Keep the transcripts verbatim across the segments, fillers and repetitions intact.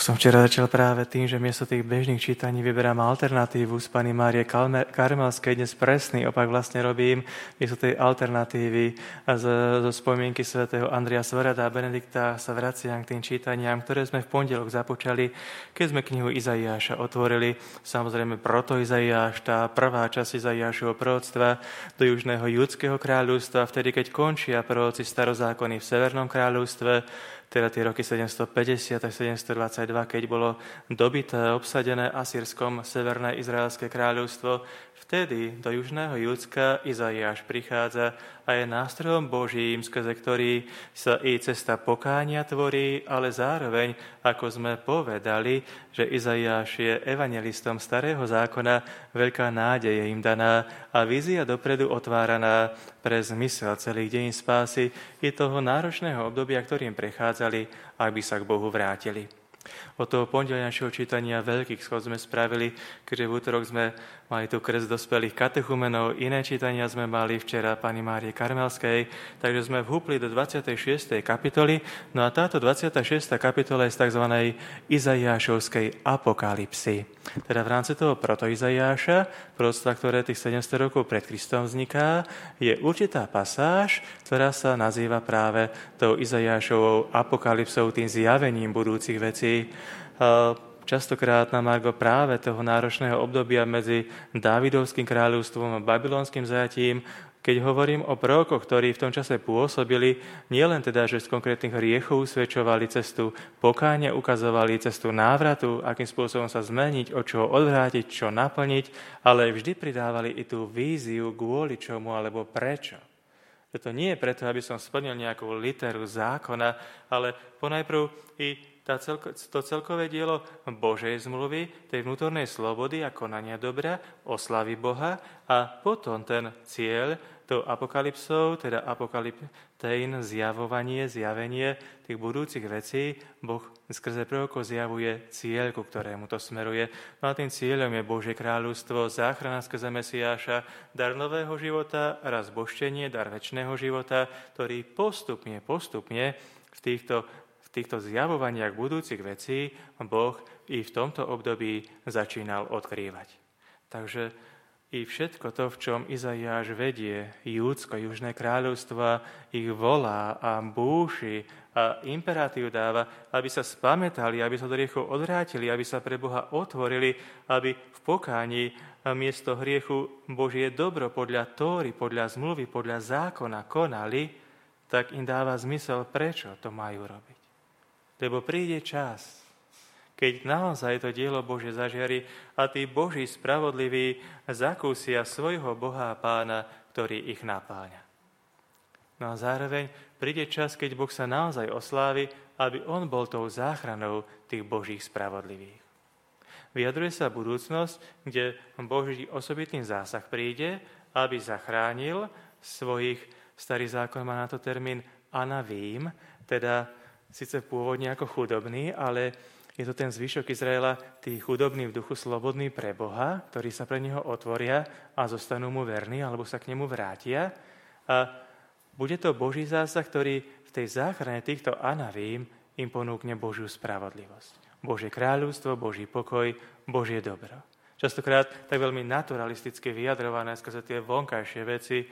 som včera začal práve tým, že miesto tých bežných čítaní vyberám alternatívu z pani Márie Karmelskej. Dnes presný opak vlastne robím. Miesto tej alternatívy zo, zo spomienky svätého Andreja Svorada a Benedikta sa vraciam k tým čítaniam, ktoré sme v pondelok započali, keď sme knihu Izaiáša otvorili. Samozrejme proto Izaiáš, tá prvá časť Izaiášovho proroctva do južného judského kráľovstva, vtedy keď končia proroci starozákony v severnom kráľovstve, teda tie roky sedemstopäťdesiat až sedemstodvadsaťdva, keď bolo dobité, obsadené Asýrskom severné izraelské kráľovstvo, vtedy do južného Judska Izaiáš prichádza a je nástrojom Božím, skrze ktorý sa i cesta pokánia tvorí, ale zároveň, ako sme povedali, že Izaiáš je evanjelistom starého zákona, veľká nádej je im daná a vízia dopredu otváraná pre zmysel celých dejín spásy i toho náročného obdobia, ktorým prechádzali, aby sa k Bohu vrátili. Od toho pondelňa našeho čítania veľkých schod sme spravili, keďže v útorok sme mali tu krst dospelých katechumenov, iné čítania sme mali včera pani Márie Karmelskej, takže sme vhúpli do dvadsiatej šiestej kapitoly, no a táto dvadsiata šiesta kapitola je z tzv. Izaiášovskej apokalypsy. Teda v rámci toho proto-Izaiáša, proroctva, ktoré tých sedemsto rokov pred Kristom vzniká, je určitá pasáž, ktorá sa nazýva práve tou Izaiášovou apokalypsou, tým zjavením budúcich vecí. Častokrát na margo práve toho náročného obdobia medzi Dávidovským kráľovstvom a babylonským zajatím, keď hovorím o prorokoch, ktorí v tom čase pôsobili, nielen teda, že z konkrétnych hriechov usvedčovali cestu pokánia, ukazovali cestu návratu, akým spôsobom sa zmeniť, od čoho odvrátiť, čo naplniť, ale vždy pridávali i tú víziu, kvôli čomu alebo prečo. Že to nie je preto, aby som splnil nejakú literu zákona, ale ponajprv i tá celko, to celkové dielo Božej zmluvy, tej vnútornej slobody a konania dobra, oslavy Boha a potom ten cieľ, tou apokalypsou, teda apokalyptein, zjavovanie, zjavenie tých budúcich vecí, Boh skrze prorokov zjavuje cieľ, ku ktorému to smeruje. No a tým cieľom je Božie kráľovstvo, záchrana skrze Mesiáša, dar nového života, raz božčenie, dar večného života, ktorý postupne, postupne v týchto V týchto zjavovaniach budúcich vecí Boh i v tomto období začínal odkrývať. Takže i všetko to, v čom Izaiáš vedie Júdsko, južné kráľovstva, ich volá a búši a imperatív dáva, aby sa spamätali, aby sa do hriechov odvrátili, aby sa pre Boha otvorili, aby v pokání miesto hriechu Božie dobro podľa Tóry, podľa zmluvy, podľa zákona konali, tak im dáva zmysel, prečo to majú robiť. Lebo príde čas, keď naozaj to dielo Božie zažiari a tí Boží spravodliví zakúsia svojho Boha a Pána, ktorý ich napáňa. No a zároveň príde čas, keď Boh sa naozaj oslávi, aby on bol tou záchranou tých Božích spravodlivých. Vyjadruje sa budúcnosť, kde Boží osobitný zásah príde, aby zachránil svojich, starý zákon má na to termín anavím, teda síce pôvodne ako chudobný, ale je to ten zvyšok Izraela, tí chudobní v duchu, slobodní pre Boha, ktorí sa pre neho otvoria a zostanú mu verní, alebo sa k nemu vrátia. A bude to Boží zásah, ktorý v tej záchrane týchto anavím im ponúkne Božiu spravodlivosť. Božie kráľovstvo, Boží pokoj, Božie dobro. Častokrát tak veľmi naturalisticky vyjadrované skrze tie vonkajšie veci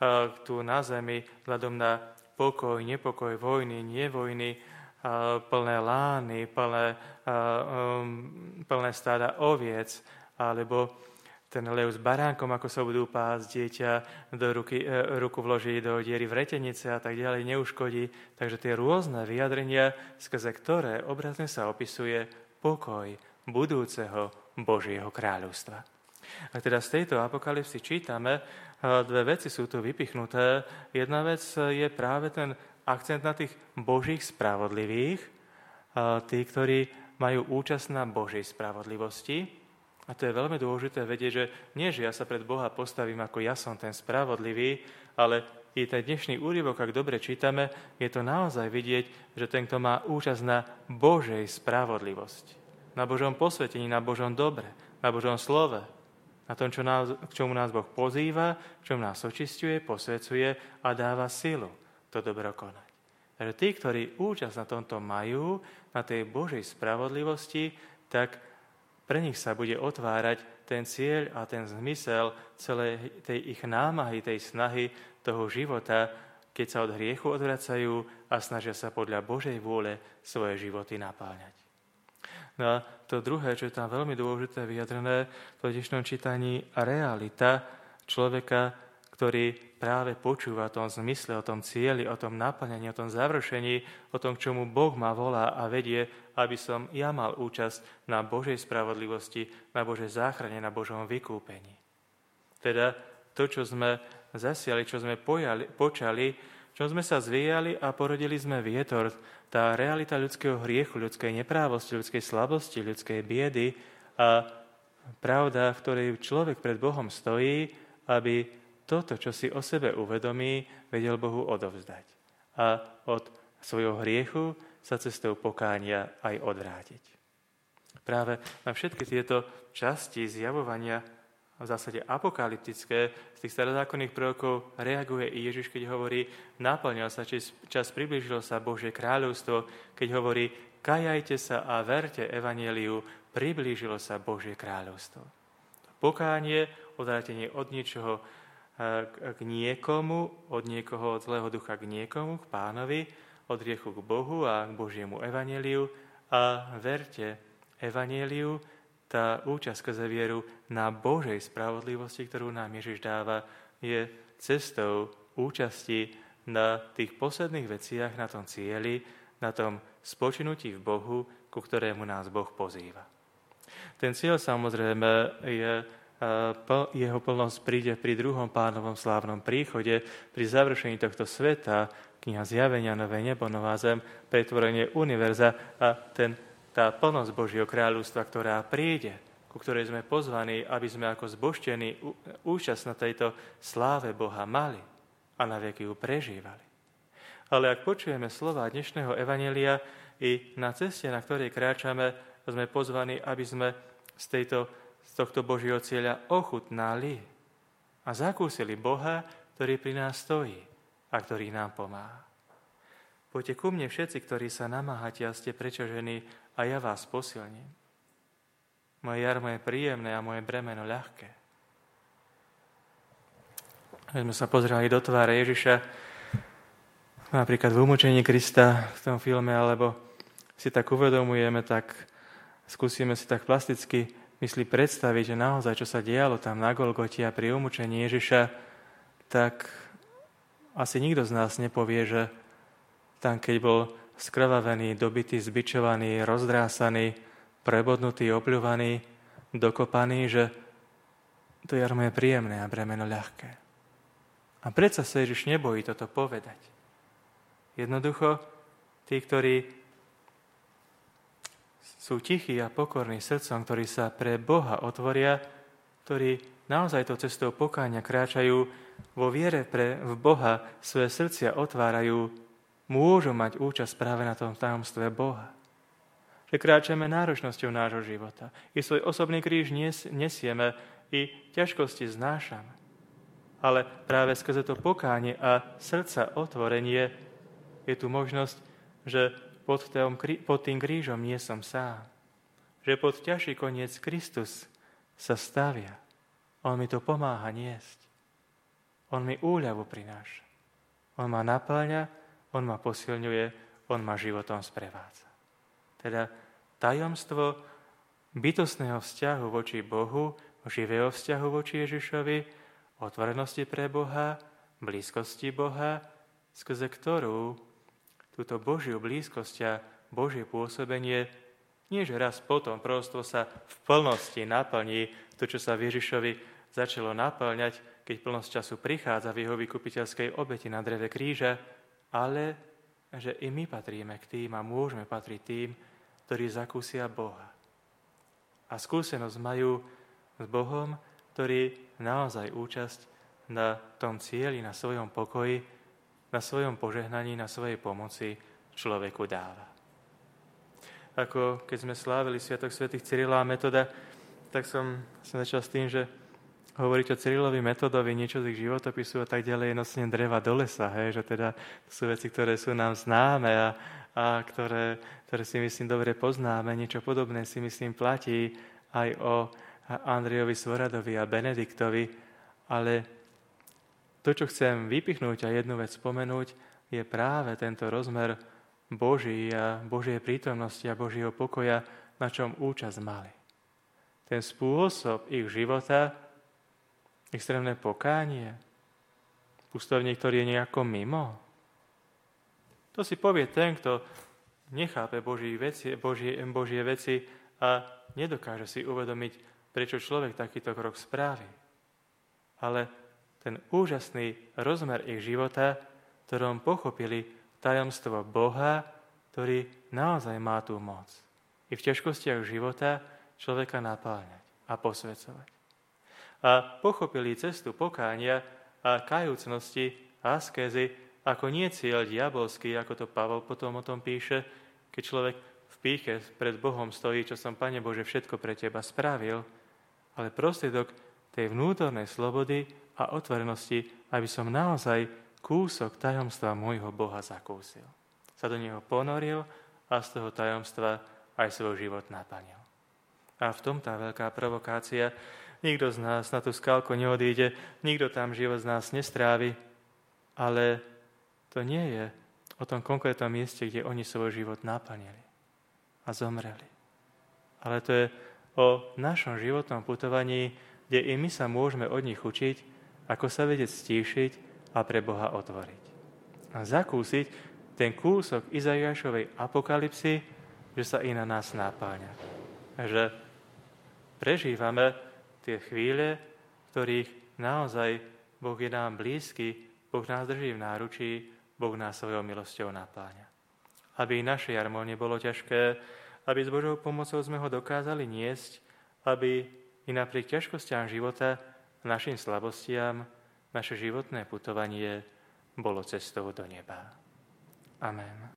tu na zemi, vzhľadom na pokoj, nepokoj, vojny, nevojny, plné lány, plné, plné stáda oviec, alebo ten lev s baránkom, ako sa budú pásť, dieťa do ruky, ruku vloží do diery vretenice a tak ďalej, neuškodí. Takže tie rôzne vyjadrenia, skrze ktoré obrazne sa opisuje pokoj budúceho Božieho kráľovstva. A teda z tejto apokalypsy čítame, dve veci sú tu vypichnuté. Jedna vec je práve ten akcent na tých Božích spravodlivých, tí, ktorí majú účasť na Božej spravodlivosti. A to je veľmi dôležité vedieť, že nie, že ja sa pred Boha postavím ako ja som ten spravodlivý, ale i ten dnešný úryvok, ak dobre čítame, je to naozaj vidieť, že ten, kto má účasť na Božej spravodlivosti, na Božom posvetení, na Božom dobre, na Božom slove, na tom, čo nás, k čomu nás Boh pozýva, k čomu nás očisťuje, posvecuje a dáva silu to dobro konať. Takže tí, ktorí účasť na tomto majú, na tej Božej spravodlivosti, tak pre nich sa bude otvárať ten cieľ a ten zmysel celej tej ich námahy, tej snahy toho života, keď sa od hriechu odvracajú a snažia sa podľa Božej vôle svoje životy napáľať. No a to druhé, čo je tam veľmi dôležité vyjadrené v dnešnom čítaní, realita človeka, ktorý práve počúva o tom zmysle, o tom cieli, o tom naplňaní, o tom završení, o tom, k čomu Boh ma volá a vedie, aby som ja mal účasť na Božej spravodlivosti, na Božej záchrane, na Božom vykúpení. Teda to, čo sme zasiali, čo sme pojali, počali, čo sme sa zvíjali a porodili sme vietor, tá realita ľudského hriechu, ľudskej neprávosti, ľudskej slabosti, ľudskej biedy a pravda, v ktorej človek pred Bohom stojí, aby toto, čo si o sebe uvedomí, vedel Bohu odovzdať. A od svojho hriechu sa cestou pokánia aj odvrátiť. Práve na všetky tieto časti zjavovania, v zásade apokalyptické, z tých starozákonných prorokov reaguje i Ježiš, keď hovorí, naplňal sa čas, čas priblížilo sa Božie kráľovstvo, keď hovorí, kajajte sa a verte evanjeliu, priblížilo sa Božie kráľovstvo. Pokánie, odvrátenie od niečoho k niekomu, od niekoho, od zlého ducha k niekomu, k Pánovi, od hriechu k Bohu a k Božiemu evanjeliu a verte evanjeliu, tá účasť skrze vieru na Božej spravodlivosti, ktorú nám Ježiš dáva, je cestou účasti na tých posledných veciach, na tom cieli, na tom spočinutí v Bohu, ku ktorému nás Boh pozýva. Ten cieľ samozrejme je, jeho plnosť príde pri druhom Pánovom slávnom príchode, pri završení tohto sveta, kniha Zjavenia, nové nebo, nová zem, pretvorenie univerza a ten tá plnosť Božieho kráľovstva, ktorá príde, ku ktorej sme pozvaní, aby sme ako zbožtení účasť na tejto sláve Boha mali a na veky ju prežívali. Ale ak počujeme slova dnešného evanjelia, i na ceste, na ktorej kráčame, sme pozvaní, aby sme z, tejto, z tohto Božieho cieľa ochutnali a zakúsili Boha, ktorý pri nás stojí a ktorý nám pomáha. Poďte ku mne všetci, ktorí sa namáhate a ste preťažení, a ja vás posilním. Moje jarmo je príjemné a moje bremeno ľahké. Keď sme sa pozerali do tváre Ježiša, napríklad v umúčení Krista v tom filme, alebo si tak uvedomujeme, tak skúsime si tak plasticky mysli predstaviť, že naozaj, čo sa dialo tam na Golgote a pri umúčení Ježiša, tak asi nikto z nás nepovie, že tam, keď bol skrvavený, dobitý, zbičovaný, rozdrásaný, prebodnutý, opľúvaný, dokopaný, že to jarmo je príjemné a bremeno ľahké. A predsa sa Ježiš nebojí toto povedať. Jednoducho, tí, ktorí sú tichí a pokorní srdcom, ktorí sa pre Boha otvoria, ktorí naozaj to cestou pokánia kráčajú vo viere pre v Boha, svoje srdcia otvárajú, môžu mať účasť práve na tom tajomstve Boha. Že kráčame náročnosťou nášho života. I svoj osobný kríž nesieme, i ťažkosti znášame. Ale práve skrze to pokánie a srdca otvorenie je tu možnosť, že pod tým, pod tým krížom nie som sám. Že pod ťažší koniec Kristus sa stavia. On mi to pomáha niesť. On mi úľavu prináša. On ma napĺňa, on ma posilňuje, on ma životom sprevádza. Teda tajomstvo bytostného vzťahu voči Bohu, živého vzťahu voči Ježišovi, otvorenosti pre Boha, blízkosti Boha, skrze ktorú túto Božiu blízkosť a Božie pôsobenie nie že raz potom prosto sa v plnosti naplní to, čo sa v Ježišovi začalo naplňať, keď plnosť času prichádza v jeho vykupiteľskej obeti na dreve kríža, ale že i my patríme k tým a môžeme patriť tým, ktorí zakúsia Boha. A skúsenosť majú s Bohom, ktorý naozaj účasť na tom cieli, na svojom pokoji, na svojom požehnaní, na svojej pomoci človeku dáva. Ako keď sme slávili Sviatok svätých Cyrila a Metoda, tak som, som začal s tým, že hovoriť o Cyrilovi Metodovi, niečo z ich životopisu a tak ďalej, je nosenie dreva do lesa, hej, že teda to sú veci, ktoré sú nám známe a, a ktoré, ktoré si myslím dobre poznáme. Niečo podobné si myslím platí aj o Andrejovi Svoradovi a Benediktovi, ale to, čo chcem vypichnúť a jednu vec spomenúť, je práve tento rozmer Boží a Božej prítomnosti a Božieho pokoja, na čom účasť mali. Ten spôsob ich života, extrémne pokánie, pustovník, ktorý je nejako mimo. To si povie ten, kto nechápe Božie veci, Božie, Božie veci a nedokáže si uvedomiť, prečo človek takýto krok spraví. Ale ten úžasný rozmer ich života, ktorom pochopili tajomstvo Boha, ktorý naozaj má tú moc i v ťažkostiach života človeka napáľňať a posvedzovať. A pochopili cestu pokánia a kajúcnosti a askézy ako nie cieľ diabolský, ako to Pavol potom o tom píše, keď človek v pýche pred Bohom stojí, čo som, Pane Bože, všetko pre Teba spravil, ale prostriedok tej vnútornej slobody a otvorenosti, aby som naozaj kúsok tajomstva môjho Boha zakúsil. Sa do neho ponoril a z toho tajomstva aj svoj život naplnil. A v tom tá veľká provokácia. Nikto z nás na tú skalku neodíde, nikto tam život z nás nestrávi, ale to nie je o tom konkrétnom mieste, kde oni svoj život naplnili a zomreli. Ale to je o našom životnom putovaní, kde i my sa môžeme od nich učiť, ako sa vedieť stíšiť a pre Boha otvoriť. A zakúsiť ten kúsok Izaiášovej apokalipsy, že sa i na nás napáľa. Že prežívame tie chvíle, v ktorých naozaj Boh je nám blízky, Boh nás drží v náručí, Boh nás svojou milosťou napáňa. Aby naše jarmo nebolo ťažké, aby s Božou pomocou sme ho dokázali niesť, aby i napriek ťažkostiam života, našim slabostiam, naše životné putovanie bolo cestou do neba. Amen.